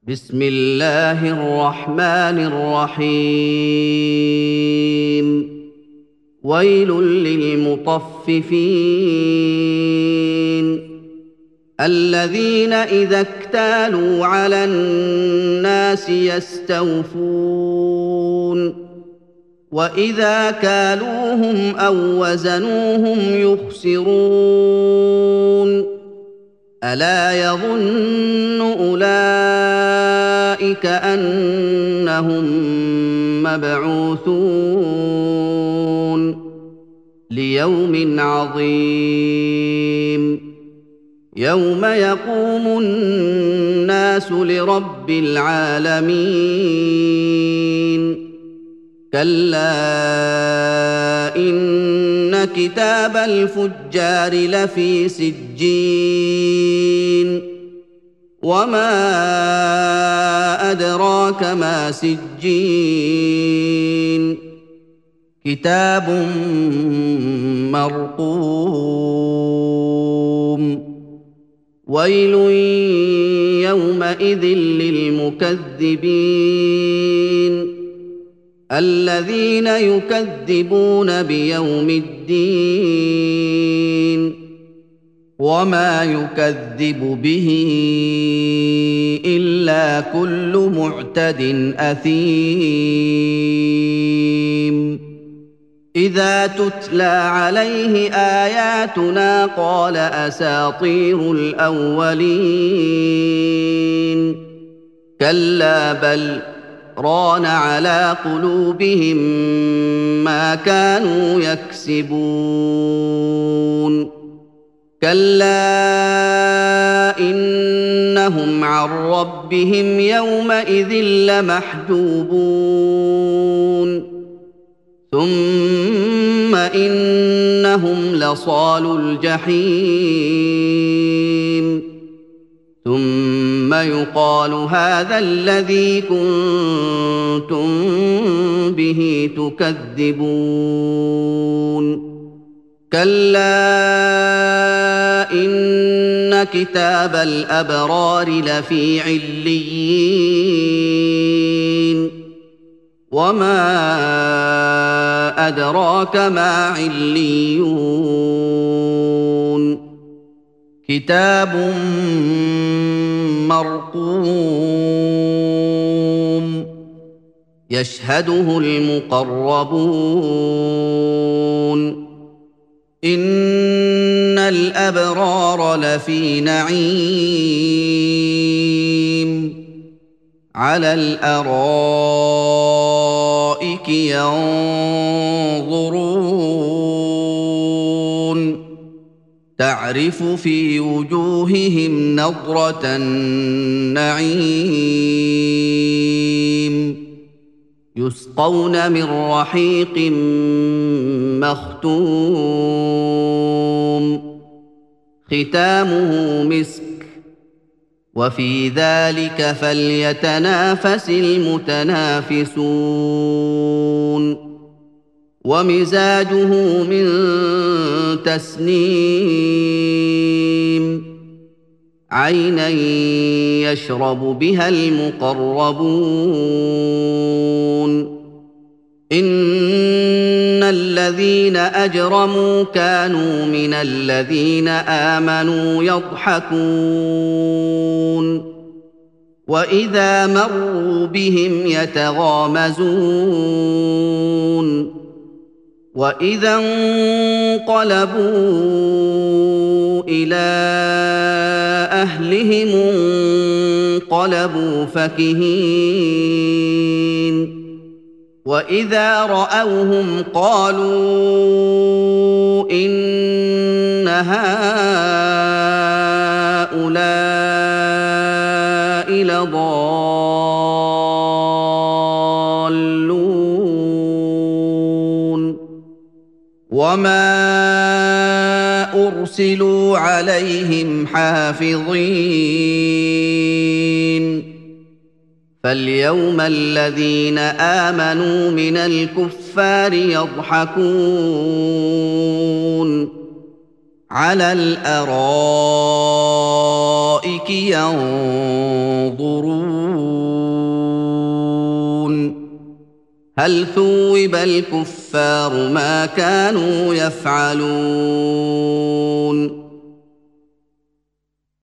بسم الله الرحمن الرحيم. ويل للمطففين الذين إذا اكتالوا على الناس يستوفون وإذا كالوهم أو وزنوهم يخسرون ألا يظن أولئك أنهم مبعوثون ليوم عظيم يوم يقوم الناس لرب العالمين كلا إن كتاب الفجار لفي سجين وما أدراك ما سجين كتاب مرقوم ويل يومئذ للمكذبين الذين يكذبون بيوم الدين وما يكذب به إلا كل معتد أثيم إذا تتلى عليه آياتنا قال أساطير الأولين كلا بل ران على قلوبهم ما كانوا يكسبون كلا إنهم عن ربهم يومئذ لمحجوبون ثم إنهم لصالو الجحيم ثم يقال هذا الذي كنتم به تكذبون كلا إن كتاب الأبرار لفي عليين وما أدراك ما عليون كتاب مرقوم يشهده المقربون إن الأبرار لفي نعيم على الأرائك ينظرون تعرف في وجوههم نضرة النعيم يسقون من رحيق مختوم ختامه مسك وفي ذلك فليتنافس المتنافسون ومزاجه من تسنيم عينا يشرب بها المقربون إن الذين أجرموا كانوا من الذين آمنوا يضحكون وإذا مروا بهم يتغامزون وإذا انقلبوا إلى أهلهم انقلبوا فكهين وإذا رأوهم قالوا إن هؤلاء لضالون وما أرسلوا عليهم حافظين فاليوم الذين آمنوا من الكفار يضحكون على الأرائك ينظرون هل ثوب الكفار ما كانوا يفعلون